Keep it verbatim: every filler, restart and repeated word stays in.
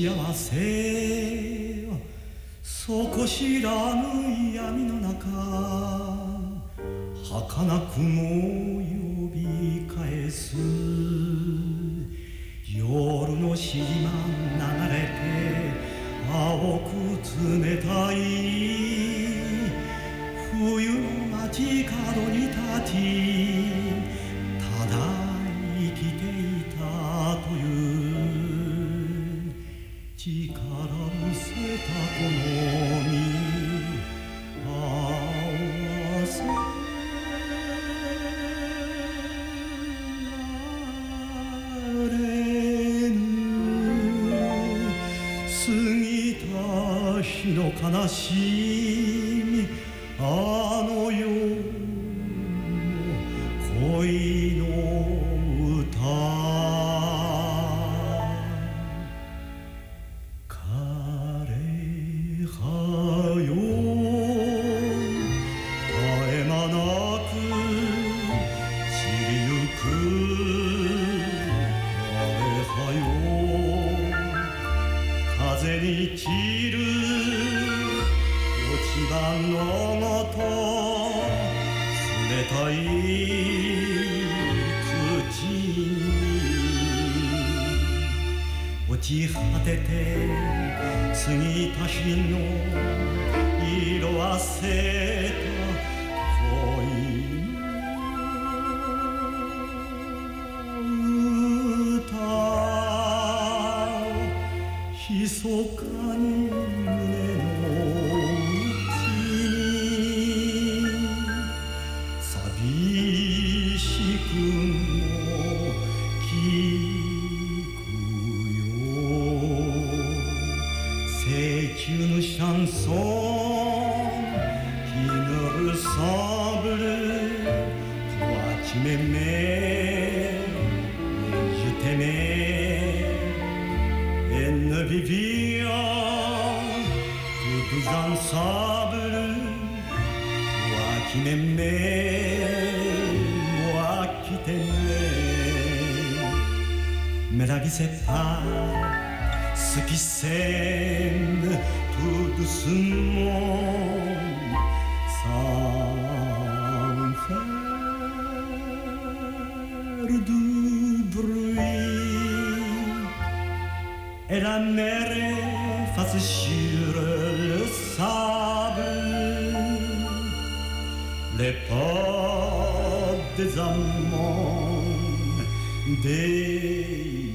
幸せは底知らぬ闇の中儚くも呼び返す夜の島流れて青く冷たい冬の街角に立ちただ生きていたという力失せたこの身合わせられぬ過ぎた日の悲しみあの夜の恋の歌枯葉よ絶え間なく散りゆく枯葉よ風に散る落ち葉のごと冷たい土に落ち果てて過ぎた日の色あせた恋の歌密かに胸の寂しくも聞くよ請求のシャンソンqui ne ressemble toi tu m'aimais je t'aimais et ne vivions tous ensemble toi qui m'aimais moi qui t'aimais mais la vie c'est pas ce qui s'aime tout doucement sans faire du bruit et la mer efface sur le sable les pas des amants des